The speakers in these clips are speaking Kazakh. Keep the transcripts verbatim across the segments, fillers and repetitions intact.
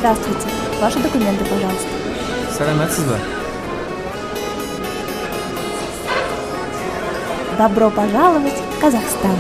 Здравствуйте. Ваши документы, пожалуйста. Сәлеметсіз бе? Добро пожаловать в Казахстан.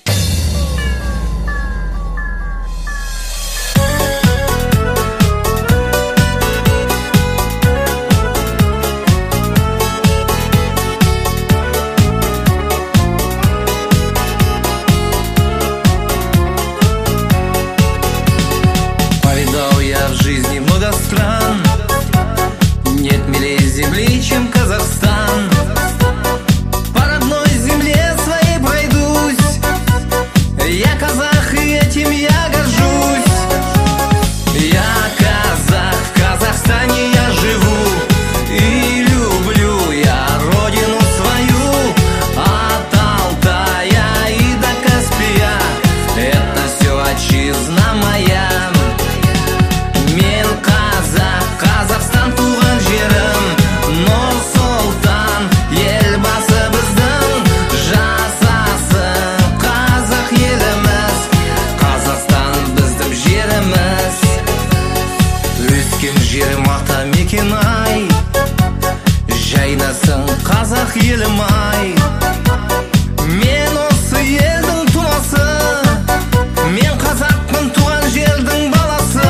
Повидал я в жизни много стран, нет милей земли, чем Казахстан. По родной земле своей пройдусь, я казах, и этим я горжусь. Я казах, в Казахстане я живу, и люблю я родину свою. От Алтая и до Каспия это все отчизна моя. Мен қазақ, Қазақстан туған жерім, Нұр-Сұлтан, елбасы біздің. Жасасын қазақ еліміз, Қазақстан біздің жеріміз. Өскен жерім ата мекен ай, жайнасын қазақ елім ай. Мен осы елдің тумасы, мен қазақпын туған жердің баласы.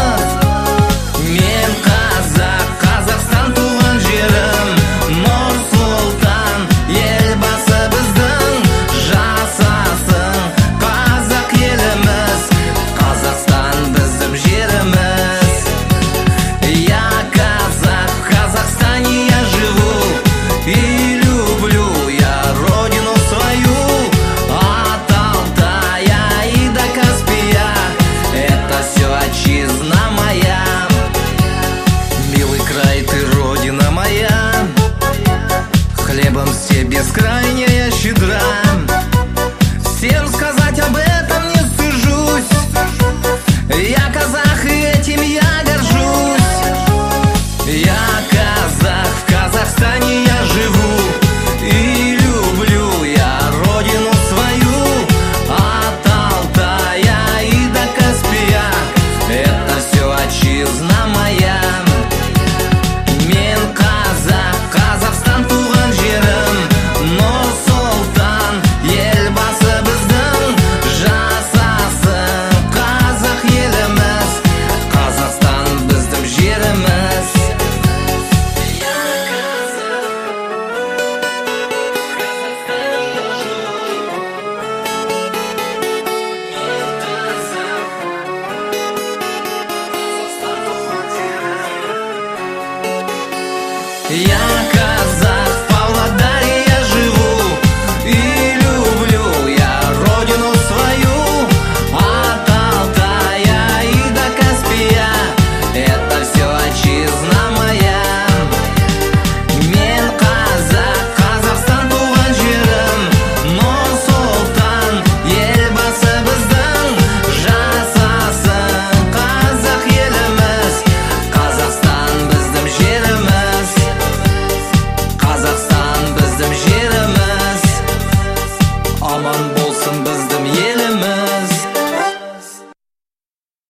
Мен қазақ, Қазақстан туған жерім, Нұр-Сұлтан, елбасы біздің. Жасасын қазақ еліміз, Қазақстан біздің жеріміз. Я казах, в Казахстане я живу, и люблю я родину свою. От Алтая и до Каспия это все отчизна моя. Милый край, ты родина моя, хлебом все бескрайняя щедра. Всем сказать об этом не стыжусь, я казах, и этим я горжусь. Я казах, в Казахстане я живу, и люблю я родину свою. От Алтая и до Каспия это все отчизна моя. Мен қазақ, Қазақстан туған жерім, Нұр-Сұлтан, елбасы біздің. Жасасын қазақ еліміз, Қазақстан біздің жеріміз. Я